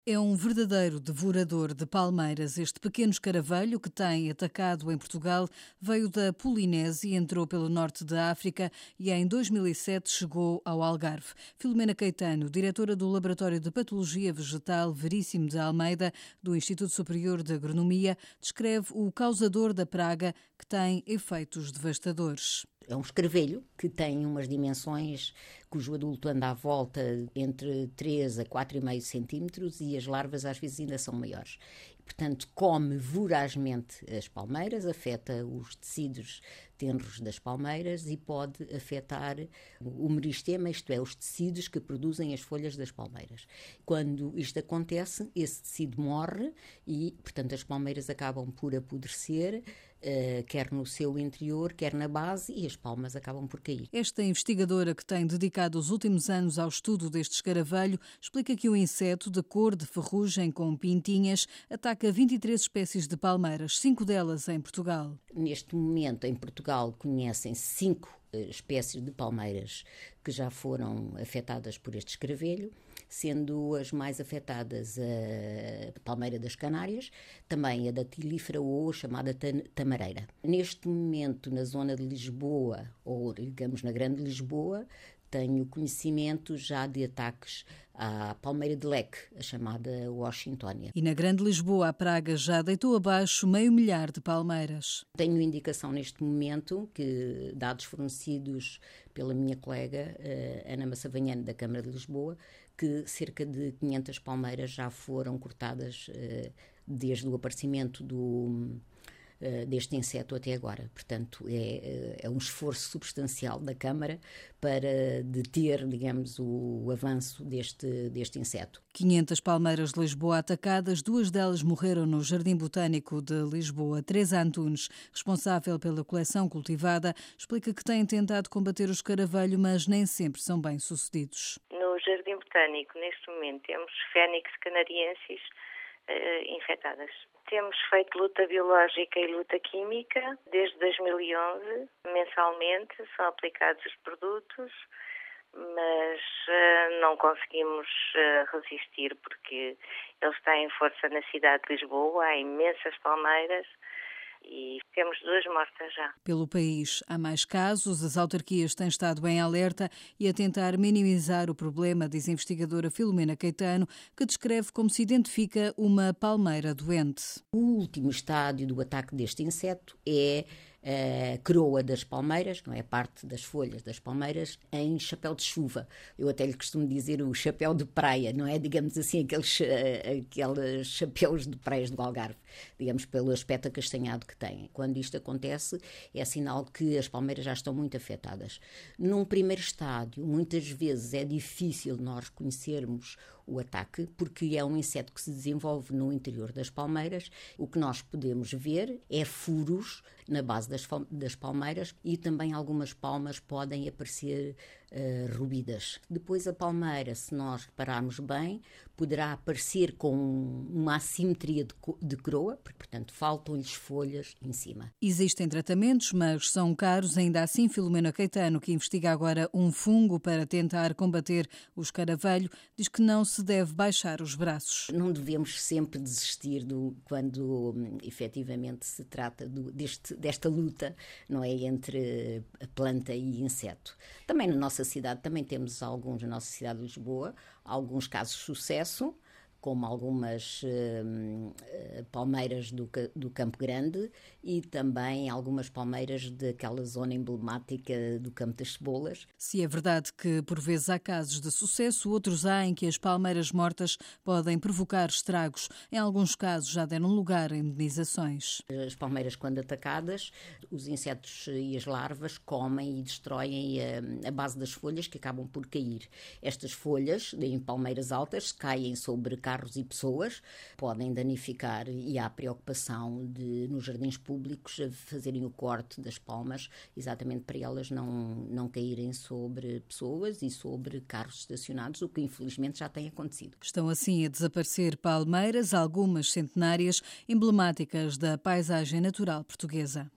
É um verdadeiro devorador de palmeiras. Este pequeno escaravelho, que tem atacado em Portugal, veio da Polinésia, entrou pelo norte da África e em 2007 chegou ao Algarve. Filomena Caetano, diretora do Laboratório de Patologia Vegetal Veríssimo de Almeida, do Instituto Superior de Agronomia, descreve o causador da praga, que tem efeitos devastadores. É um escaravelho que tem umas dimensões cujo adulto anda à volta entre 3 a 4,5 centímetros e as larvas às vezes ainda são maiores. Portanto, come vorazmente as palmeiras, afeta os tecidos tenros das palmeiras e pode afetar o meristema, isto é, os tecidos que produzem as folhas das palmeiras. Quando isto acontece, esse tecido morre e, portanto, as palmeiras acabam por apodrecer, quer no seu interior, quer na base, e as palmas acabam por cair. Esta investigadora, que tem dedicado os últimos anos ao estudo deste escaravelho, explica que o inseto, de cor de ferrugem com pintinhas, ataca 23 espécies de palmeiras, 5 delas em Portugal. Neste momento, em Portugal, conhecem-se 5 espécies de palmeiras que já foram afetadas por este escaravelho, sendo as mais afetadas a palmeira das Canárias, também a datilífera ou chamada tamareira. Neste momento, na zona de Lisboa, ou digamos na Grande Lisboa, tenho conhecimento já de ataques à palmeira de leque, a chamada Washingtonia. E na Grande Lisboa a praga já deitou abaixo 500 de palmeiras. Tenho indicação neste momento que, dados fornecidos pela minha colega Ana Massavanhano, da Câmara de Lisboa, que cerca de 500 palmeiras já foram cortadas desde o aparecimento deste inseto até agora. Portanto, é um esforço substancial da Câmara para deter, digamos, o avanço deste inseto. 500 palmeiras de Lisboa atacadas, 2 delas morreram no Jardim Botânico de Lisboa. Teresa Antunes, responsável pela coleção cultivada, explica que têm tentado combater o escaravelho, mas nem sempre são bem-sucedidos. No Jardim Botânico, neste momento, temos Fênix canariensis infectadas. Temos feito luta biológica e luta química desde 2011. Mensalmente são aplicados os produtos, mas não conseguimos resistir porque eles têm força na cidade de Lisboa, há imensas palmeiras e temos 2 mortas já. Pelo país há mais casos, as autarquias têm estado em alerta e a tentar minimizar o problema, diz a investigadora Filomena Caetano, que descreve como se identifica uma palmeira doente. O último estádio do ataque deste inseto é a coroa das palmeiras, não é? Parte das folhas das palmeiras, em chapéu de chuva. Eu até lhe costumo dizer o chapéu de praia, não é? Digamos assim, aqueles chapéus de praias do Algarve, digamos, pelo aspecto acastanhado que têm. Quando isto acontece, é sinal que as palmeiras já estão muito afetadas. Num primeiro estádio, muitas vezes é difícil nós reconhecermos o ataque, porque é um inseto que se desenvolve no interior das palmeiras. O que nós podemos ver é furos na base das palmeiras e também algumas palmas podem aparecer ruídas. Depois a palmeira, se nós repararmos bem, poderá aparecer com uma assimetria de coroa, porque, portanto, faltam-lhes folhas em cima. Existem tratamentos, mas são caros. Ainda assim, Filomena Caetano, que investiga agora um fungo para tentar combater o escaravelho, diz que não se deve baixar os braços. Não devemos sempre desistir quando efetivamente se trata desta luta, não é, entre a planta e inseto. Também na nossa cidade, também temos alguns, na nossa cidade de Lisboa, alguns casos de sucesso, como algumas palmeiras do Campo Grande e também algumas palmeiras daquela zona emblemática do Campo das Cebolas. Se é verdade que por vezes há casos de sucesso, outros há em que as palmeiras mortas podem provocar estragos. Em alguns casos já deram lugar a indenizações. As palmeiras, quando atacadas, os insetos e as larvas comem e destroem a base das folhas, que acabam por cair. Estas folhas, em palmeiras altas, caem sobre carros e pessoas, podem danificar, e há preocupação nos jardins públicos a fazerem o corte das palmas, exatamente para elas não caírem sobre pessoas e sobre carros estacionados, o que infelizmente já tem acontecido. Estão assim a desaparecer palmeiras, algumas centenárias, emblemáticas da paisagem natural portuguesa.